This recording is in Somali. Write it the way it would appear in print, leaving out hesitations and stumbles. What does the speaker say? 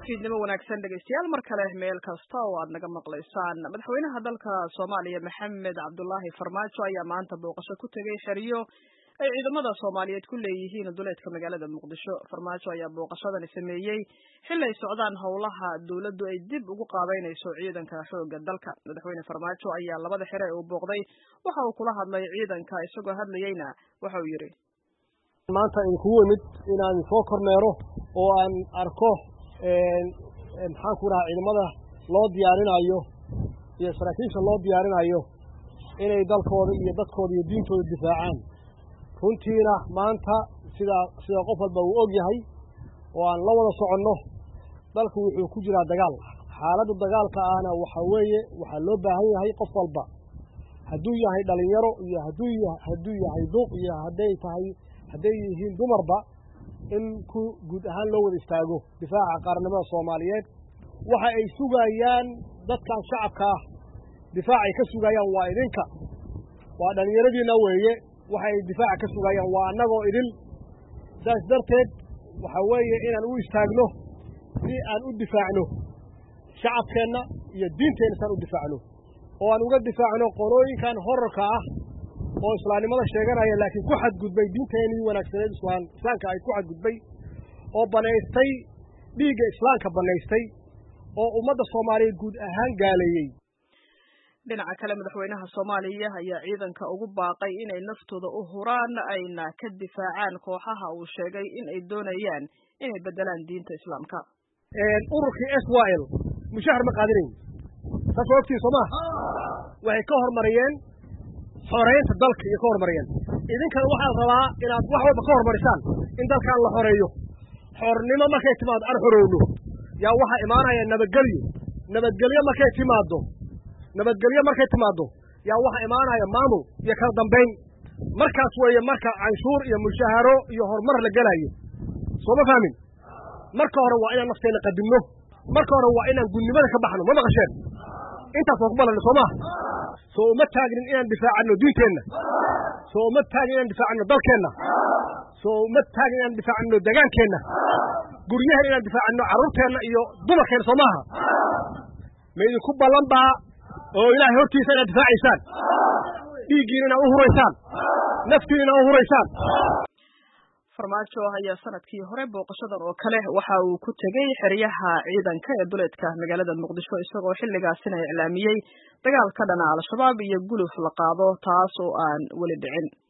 fiidnimo wanaagsan dhegeystayaal mar kale meel kasta oo aad naga maqlaysaan madaxweynaha dalka Soomaaliya Maxamed Cabdullaahi Farmaajo ayaa maanta booqasho ku tagay xiriyo ay ciidamada Soomaaliyeed ku leeyihiin duleedka magaalada Muqdisho. Farmaajo ayaa booqashadan sameeyay xilli ay socdaan howlaha dawladdu ay dib ugu qaabeynayso ciidanka xoogga dalka. Madaxweyne Farmaajo ayaa labada xire uu booqday waxa uu kula hadlay ciidanka isagoo hadlayayna waxa uu yiri maanta in ku wimid inaan soo kormeero oo aan arko maxaan ku rahaa ciidamada loo diyaarinayo iyo saraakiisha loo diyaarinayo inay dalkooda iyo dadkooda iyo diintooda difaacaan. runtiina maanta sida qof walba uu og yahay oo aan la wada soconno dalku wuxuu ku jiraa dagaal. xaaladda dagaalka ahna waxa weeye waxa loo baahan yahay qof walba hadduu yahay dhalinyaro iyo hadduu yahay duq iyo hadday yihiin dumarba in ku guud ahaan loo wada istaago difaaca qaranimada Soomaaliyeed. waxa ay sugayaan dadkan shacabka ah difaacay ka sugayaan waa idinka, waa dhalinyaradiina weeye. waxa ay difaaca ka sugayaan waa annagoo idin. saas darteed waxa weeye inaan u istaagno si aan u difaacno shacabkeenna iyo diinteenna saan u difaacno oo aan uga difaacno qolooyinkan horarka ah oo islaamnimada sheeganaya laakiin ku xadgudbay diinteenii wanaagsaneed islaamka ay ku xadgudbay oo banaystay dhiigga islaamka banaystay oo ummadda Soomaaliyeed guud ahaan gaaleeyay. dhinaca kale madaxweynaha Soomaaliya ayaa ciidanka ugu baaqay inay naftooda u huraan ayna ka difaacaan kooxaha uu sheegay in ay doonayaan inay bedelaan diinta islaamka. ururkii SYL mushahar ma qaadanayn sababtii Soomaaliya waxay ka hormariyeen xoreynta dalka iyo ka hormariyeen. idinkana waxaa rabaa inaad wax walba ka hormarisaan in dalkan la xoreeyo. xornimo markay timaado aan xorowno yaa waxa imaanaya nabadgelyo markay timaado yaa waxa imaanaya maamul iyo kala dambeyn. markaas weeye marka canshuur iyo mushaharo iyo horumar la galayo. soo ma fahmin? marka hore waa inaan nafteena qadimno, marka hore waa inaan gudnimada ka baxno. ma maqasheen intaas oo ku balan Soomaa soo uma taagnin inaan difaacano diinteenna, soo uma taagnin inaan difaacano dalkeenna, soo uma taagnin inaan difaacano dagaankeenna, guryaha inaan difaacano carruurteenna iyo dumarkeenna. Soomaaha ma idinku ballan baa oo Ilaahay hortiisa inaad difaacaysaan, dhiiggiina inaad u huraysaan, naftiina inaad u huraysaan. Farmaajo ayaa sanadkii hore booqashadan oo kale waxa uu ku tagay xiriyaha ciidanka ee duleedka magaalada Muqdisho isagoo xilligaasina iclaamiyay dagaal ka dhana Al-Shabaab iyo guluf la qaado taas oo aan wali dhicin.